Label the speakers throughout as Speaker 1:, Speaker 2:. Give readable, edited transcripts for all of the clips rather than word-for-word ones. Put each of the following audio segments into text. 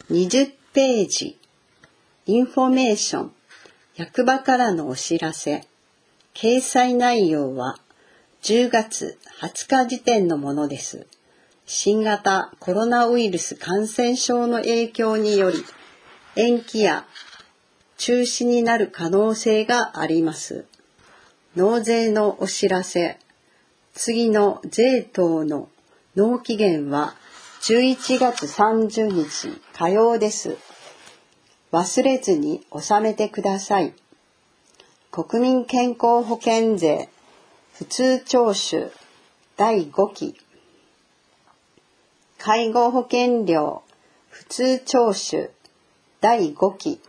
Speaker 1: 20ページ、インフォメーション、役場からのお知らせ。掲載内容は10月20日時点のものです。新型コロナウイルス感染症の影響により、延期や中止になる可能性があります。納税のお知らせ。次の税等の納期限は11月30日火曜です。忘れずに納めてください。国民健康保険税普通徴収第5期。介護保険料普通徴収第5期。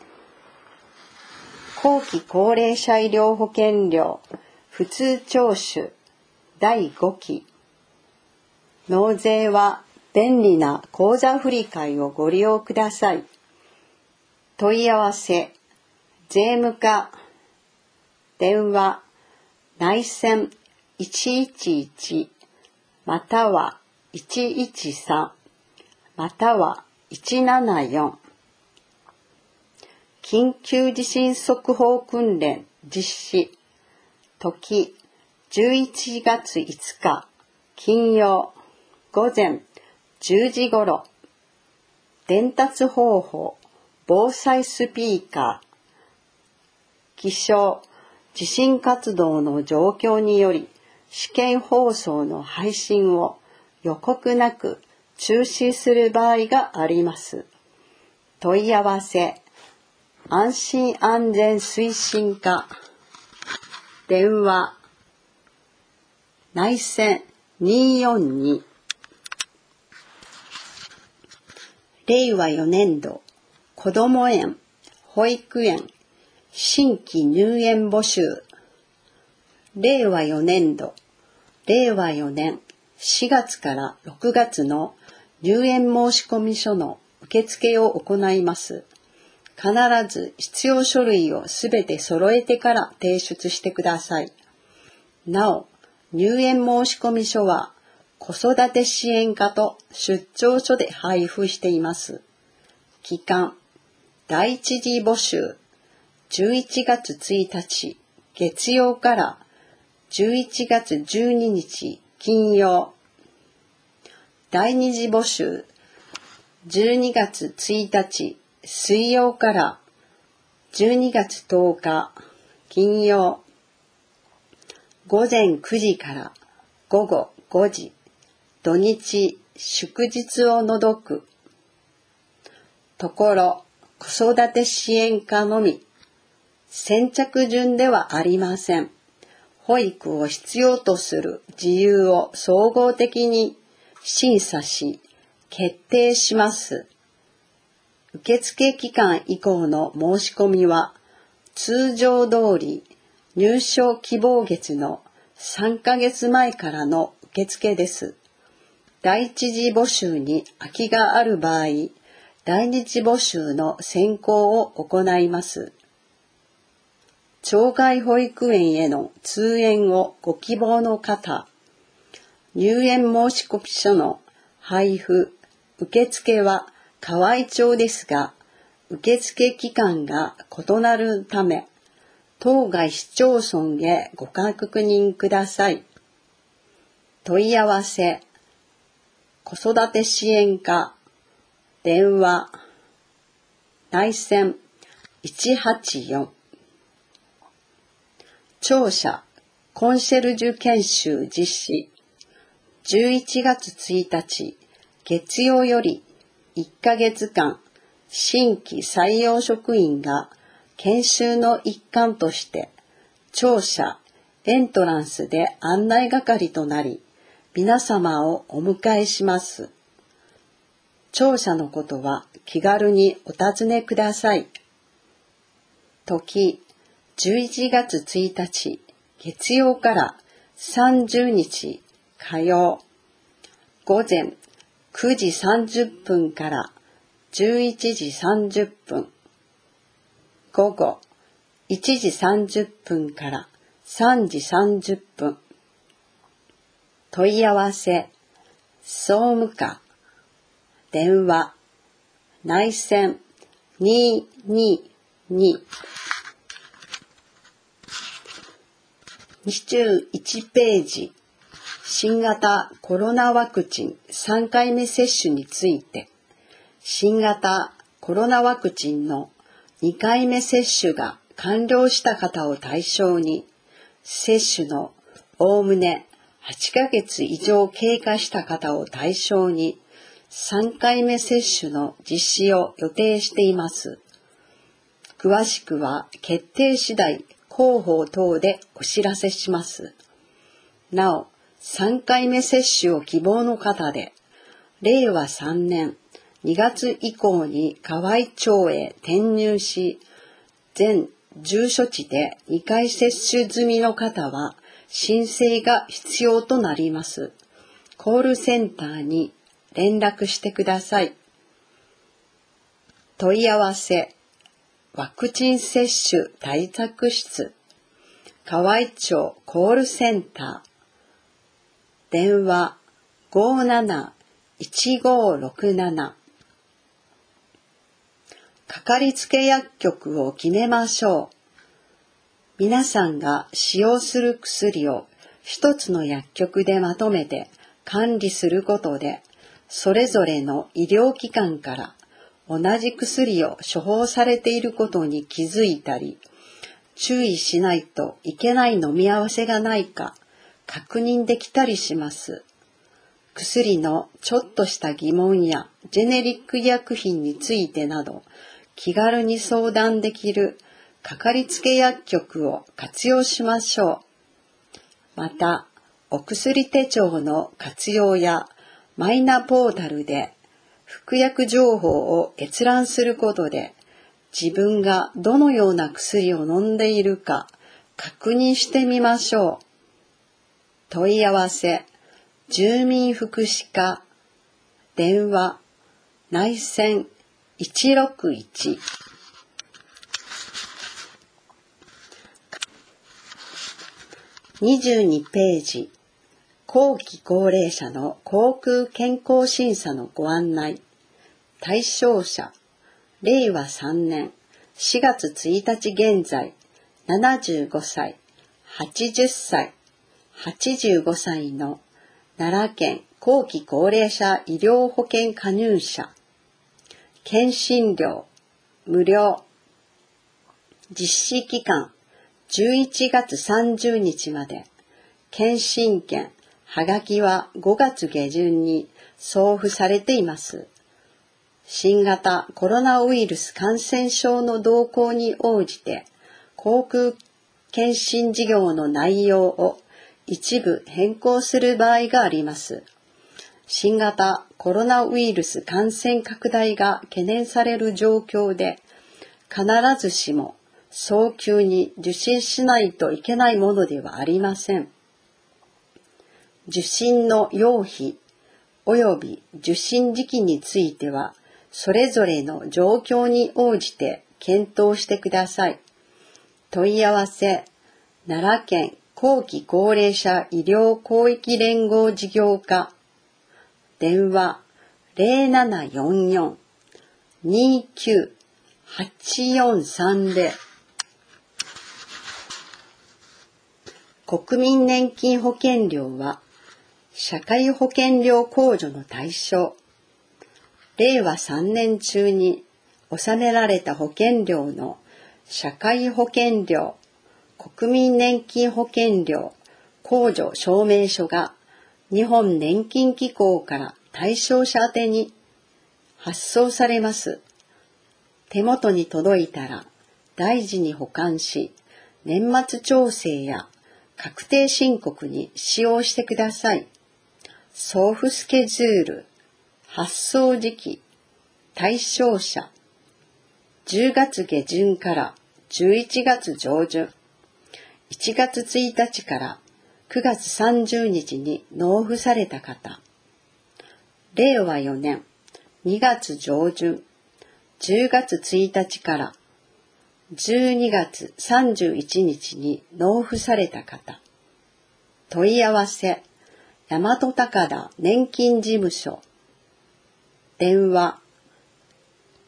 Speaker 1: 後期高齢者医療保険料普通徴収第5期。納税は便利な口座振替をご利用ください。問い合わせ、税務課、電話、内線111または113または174。緊急地震速報訓練実施。時11月5日金曜午前10時頃。伝達方法防災スピーカー。気象地震活動の状況により試験放送の配信を予告なく中止する場合があります。問い合わせ安心安全推進課電話内線242。令和4年度子ども園保育園新規入園募集。令和4年度令和4年4月から6月の入園申込書の受付を行います。必ず必要書類をすべて揃えてから提出してください。なお、入園申込書は子育て支援課と出張所で配布しています。期間、第一次募集、11月1日月曜から11月12日金曜。第二次募集、12月1日水曜から12月10日金曜。午前9時から午後5時。土日祝日を除く。ところ子育て支援課のみ。先着順ではありません。保育を必要とする事由を総合的に審査し決定します。受付期間以降の申し込みは通常通り入所希望月の3ヶ月前からの受付です。第一次募集に空きがある場合、第二次募集の選考を行います。町外保育園への通園をご希望の方、入園申込書の配布、受付は河合町ですが、受付期間が異なるため、当該市町村へご確認ください。問い合わせ、子育て支援課、電話、内線184。庁舎コンシェルジュ研修実施。11月1日月曜より1ヶ月間新規採用職員が研修の一環として庁舎エントランスで案内係となり皆様をお迎えします。庁舎のことは気軽にお尋ねください。時11月1日月曜から30日火曜。午前9時30分から11時30分。午後1時30分から3時30分。問い合わせ、総務課、電話、 内線222 21ページ、新型コロナワクチン3回目接種について、新型コロナワクチンの2回目接種が完了した方を対象に、接種のおおむね8ヶ月以上経過した方を対象に、3回目接種の実施を予定しています。詳しくは決定次第、広報等でお知らせします。なお、3回目接種を希望の方で、令和3年2月以降に河合町へ転入し、全住所地で2回接種済みの方は申請が必要となります。コールセンターに連絡してください。問い合わせ、ワクチン接種対策室、河合町コールセンター、電話571567、かかりつけ薬局を決めましょう。皆さんが使用する薬を一つの薬局でまとめて管理することで、それぞれの医療機関から同じ薬を処方されていることに気づいたり、注意しないといけない飲み合わせがないか確認できたりします。薬のちょっとした疑問やジェネリック医薬品についてなど、気軽に相談できるかかりつけ薬局を活用しましょう。また、お薬手帳の活用やマイナポータルで服薬情報を閲覧することで、自分がどのような薬を飲んでいるか確認してみましょう。問い合わせ、住民福祉課、電話、内線161。22ページ、後期高齢者の口腔健康審査のご案内。対象者、令和3年4月1日現在、75歳、80歳、85歳の奈良県後期高齢者医療保険加入者。検診料、無料。実施期間、11月30日まで。検診券、はがきは5月下旬に送付されています。新型コロナウイルス感染症の動向に応じて、口腔検診事業の内容を一部変更する場合があります。新型コロナウイルス感染拡大が懸念される状況で、必ずしも早急に受診しないといけないものではありません。受診の要否及び受診時期については、それぞれの状況に応じて検討してください。問い合わせ、奈良県後期高齢者医療広域連合事業課、電話0744-29-8430。国民年金保険料は社会保険料控除の対象。令和3年中に納められた保険料の社会保険料、国民年金保険料控除証明書が日本年金機構から対象者宛てに発送されます。手元に届いたら大事に保管し、年末調整や確定申告に使用してください。送付スケジュール、発送時期、対象者、10月下旬から11月上旬、1月1日から9月30日に納付された方、令和4年2月上旬、10月1日から12月31日に納付された方、問い合わせ、大和高田年金事務所、電話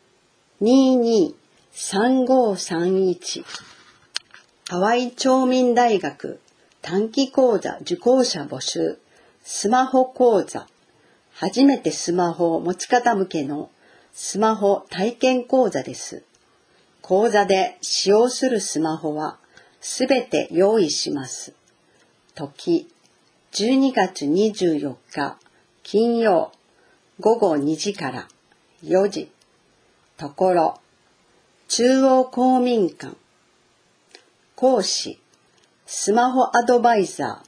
Speaker 1: 223531。ハワイ町民大学短期講座受講者募集。スマホ講座。初めてスマホを持ち方向けのスマホ体験講座です。講座で使用するスマホはすべて用意します。時、12月24日金曜午後2時から4時。ところ、中央公民館。講師、スマホアドバイザー。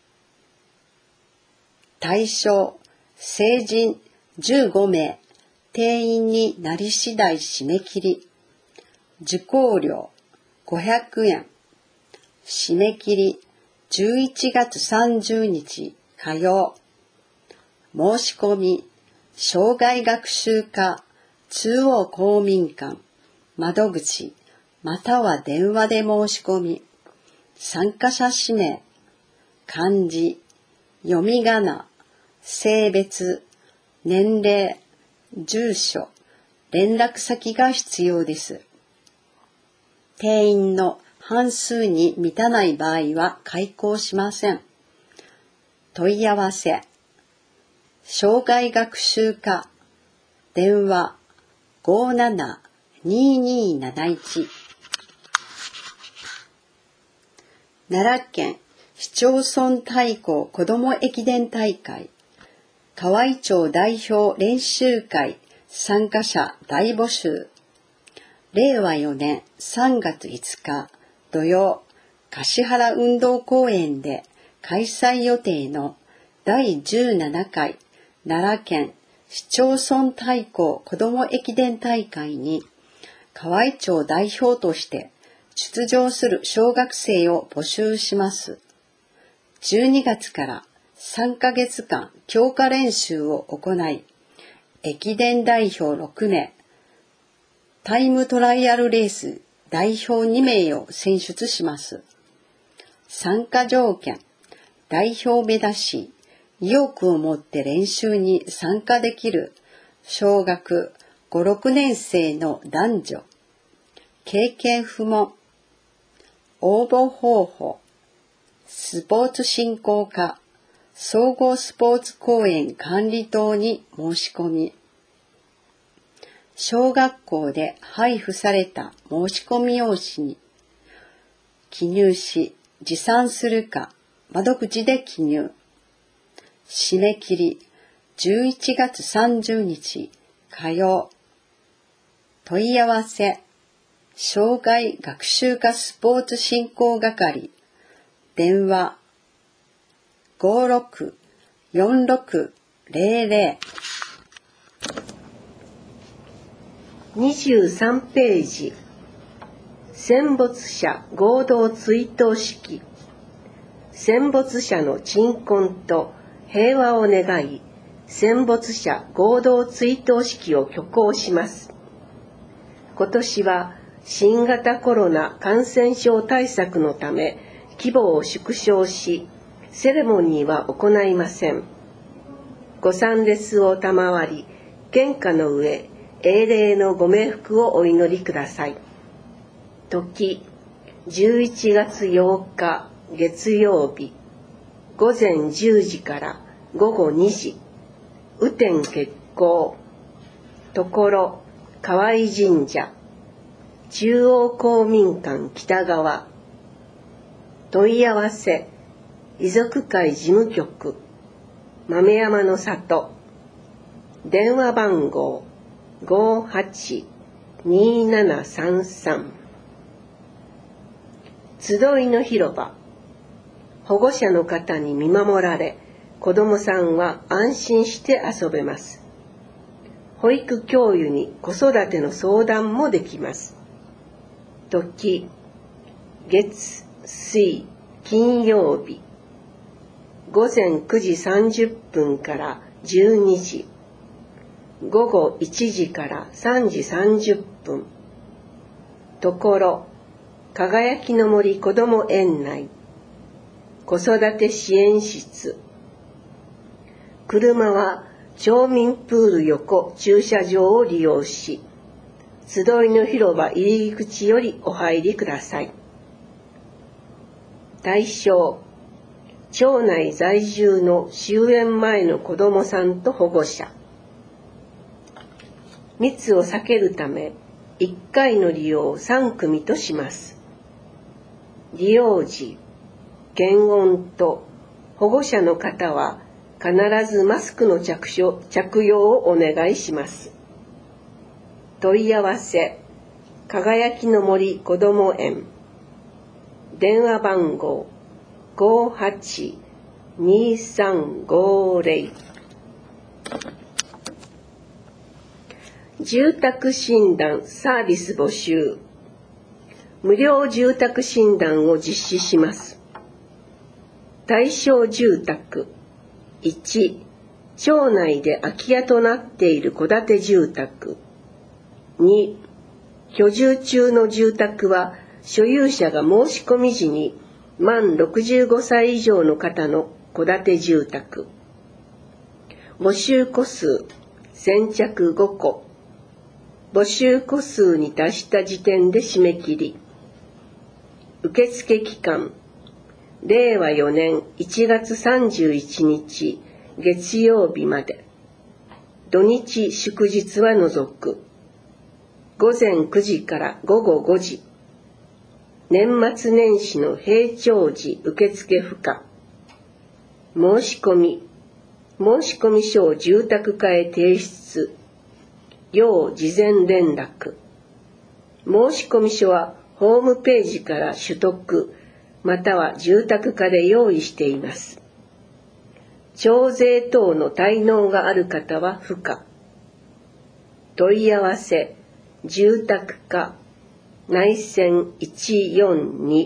Speaker 1: 対象、成人15名。定員になり次第締め切り。受講料500円。締め切り11月30日火曜。申し込み、障害学習課中央公民館窓口または電話で申し込み。参加者氏名、漢字、読み仮名、性別、年齢、住所、連絡先が必要です。定員の半数に満たない場合は開講しません。問い合わせ、障害学習課、電話572271。奈良県市町村対抗子ども駅伝大会。河合町代表練習会参加者大募集。令和4年3月5日土曜、橿原運動公園で開催予定の第17回奈良県市町村対抗子ども駅伝大会に河合町代表として出場する小学生を募集します。12月から3ヶ月間強化練習を行い、駅伝代表6名、タイムトライアルレース代表2名を選出します。参加条件、代表を目指し、意欲を持って練習に参加できる小学5、6年生の男女、経験不問、応募方法、スポーツ振興課、総合スポーツ公園管理棟に申し込み、小学校で配布された申し込み用紙に記入し、持参するか窓口で記入。締め切り11月30日火曜。問い合わせ、障害学習課スポーツ振興係、電話564600。
Speaker 2: 23ページ、戦没者合同追悼式。戦没者の鎮魂と平和を願い、戦没者合同追悼式を挙行します。今年は新型コロナ感染症対策のため規模を縮小し、セレモニーは行いません。ご参列を賜り、献花の上、英霊のご冥福をお祈りください。時、11月8日月曜日、午前10時から午後2時、雨天決行。ところ、河合神社、中央公民館北側。問い合わせ、遺族会事務局、豆山の里。電話番号582733。集いの広場。保護者の方に見守られ、子どもさんは安心して遊べます。保育教諭に子育ての相談もできます。時、月、水、金曜日。午前9時30分から12時。午後1時から3時30分。ところ、輝きの森こども園内。子育て支援室。車は町民プール横駐車場を利用し、 集いの広場入り口よりお入りください。対象、町内在住の終園前の子どもさんと保護者。密を避けるため、1回の利用を3組とします。利用時、検温と保護者の方は必ずマスクの着用をお願いします。問い合わせ、輝きの森こども園。電話番号582350。住宅診断サービス募集。無料住宅診断を実施します。対象住宅。1、町内で空き家となっている戸建て住宅。2、居住中の住宅は所有者が申し込み時に満65歳以上の方の戸建て住宅。募集戸数先着5戸。募集戸数に達した時点で締め切り。受付期間、令和4年1月31日月曜日まで。土日祝日は除く。午前9時から午後5時。年末年始の平常時受付不可。申し込み書を住宅課へ提出。要事前連絡。申し込み書はホームページから取得、または住宅課で用意しています。徴税等の滞納がある方は不可。問い合わせ、住宅課、内線142。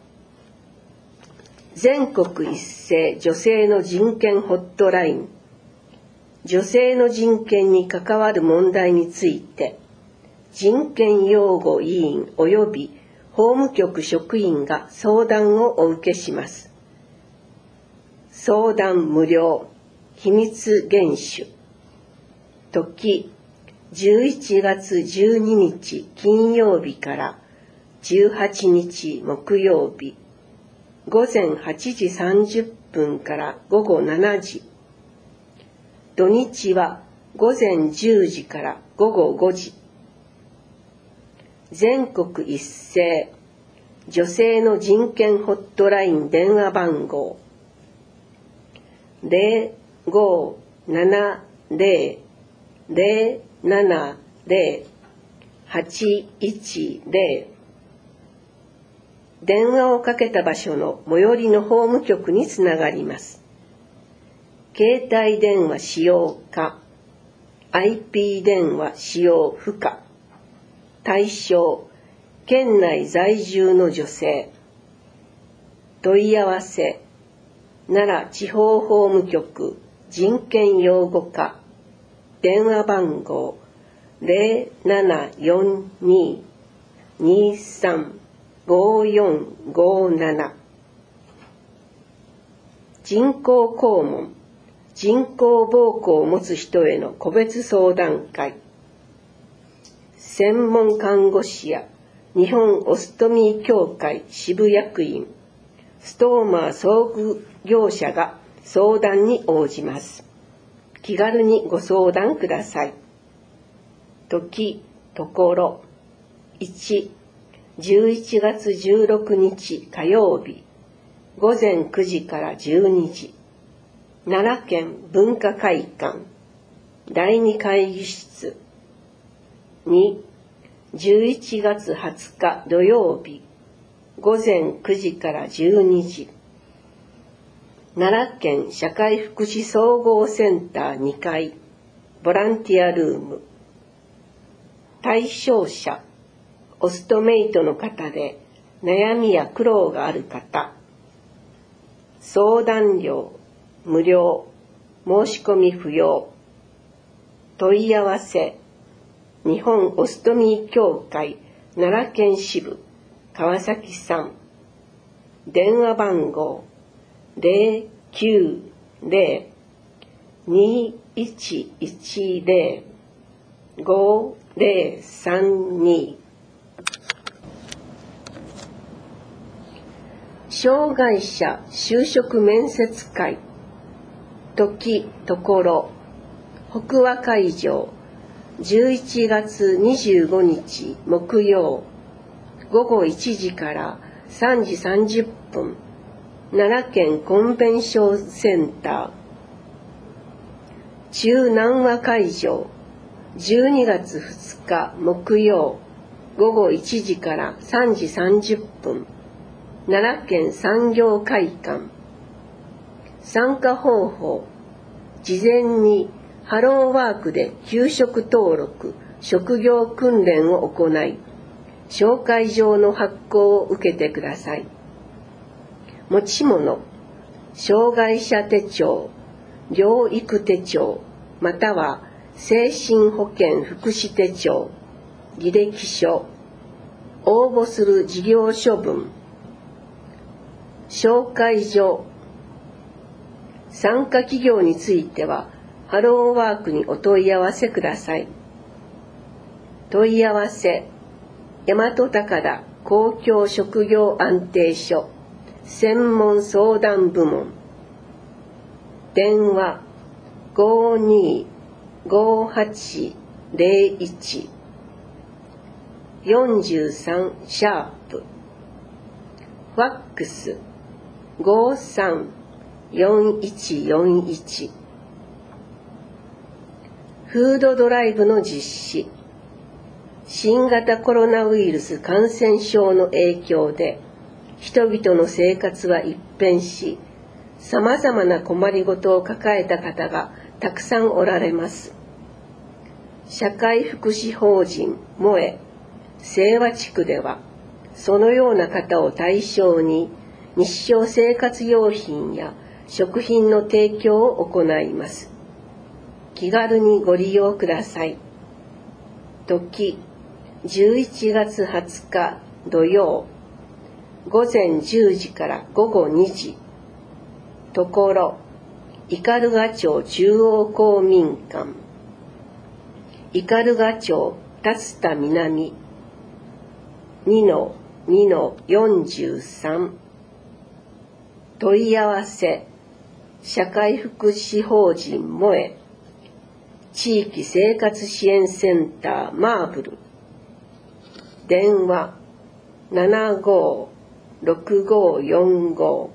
Speaker 2: 全国一斉女性の人権ホットライン。女性の人権に関わる問題について、人権擁護委員及び法務局職員が相談をお受けします。相談無料、秘密厳守。時、11月12日金曜日から18日木曜日、午前8時30分から午後7時。土日は午前10時から午後5時。全国一斉女性の人権ホットライン電話番号0570-070-810。電話をかけた場所の最寄りの法務局につながります。携帯電話使用可、IP 電話使用不可。対象、県内在住の女性。問い合わせ、奈良地方法務局人権擁護課。電話番号0742-235457。人工肛門、人工膀胱を持つ人への個別相談会。専門看護師や日本オストミー協会支部役員、ストーマー装具業者が相談に応じます。気軽にご相談ください。時、ところ。1、11月16日火曜日、午前9時から12時。奈良県文化会館、第2会議室。2、11月20日土曜日、午前9時から12時。奈良県社会福祉総合センター2階、ボランティアルーム。対象者、オストメイトの方で悩みや苦労がある方。相談料、無料、申し込み不要。問い合わせ、日本オストミー協会奈良県支部川崎さん。電話番号090-2110 5032。障害者就職面接会時ところ北和会場11月25日木曜午後1時から3時30分奈良県コンベンションセンター。中南和会場12月2日木曜午後1時から3時30分奈良県産業会館。参加方法、事前にハローワークで求職登録、職業訓練を行い、紹介状の発行を受けてください。持ち物、障害者手帳、療育手帳、または精神保健福祉手帳、履歴書、応募する事業処分、紹介状。参加企業についてはハローワークにお問い合わせください。問い合わせ、大和高田公共職業安定所専門相談部門。電話525801 43#。ファックス534141。フードドライブの実施。新型コロナウイルス感染症の影響で人々の生活は一変し、さまざまな困りごとを抱えた方がたくさんおられます。社会福祉法人萌え清和地区ではそのような方を対象に日常生活用品や食品の提供を行います。気軽にご利用ください。時11月20日土曜午前10時から午後2時。ところ斑鳩町中央公民館。斑鳩町竜田南 2-2-43。問い合わせ、社会福祉法人萌え地域生活支援センターマーブル。電話756545。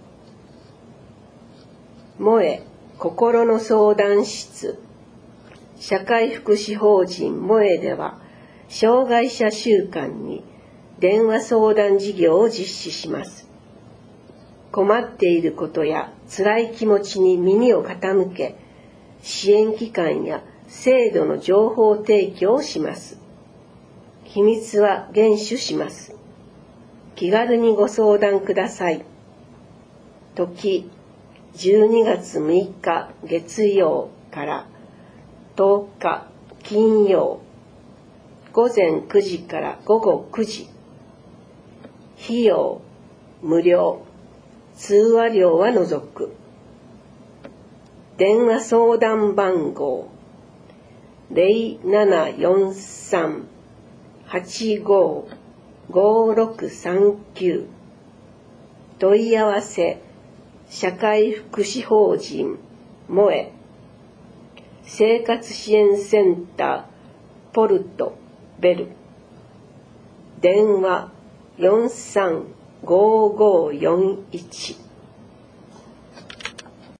Speaker 2: 萌え心の相談室。社会福祉法人萌えでは障害者週間に電話相談事業を実施します。困っていることや辛い気持ちに耳を傾け、支援機関や制度の情報提供をします。秘密は厳守します。気軽にご相談ください。時12月6日月曜から10日金曜午前9時から午後9時。費用無料、通話料は除く。電話相談番号0743-855639。問い合わせ、社会福祉法人萌え生活支援センターポルトベル。電話435541。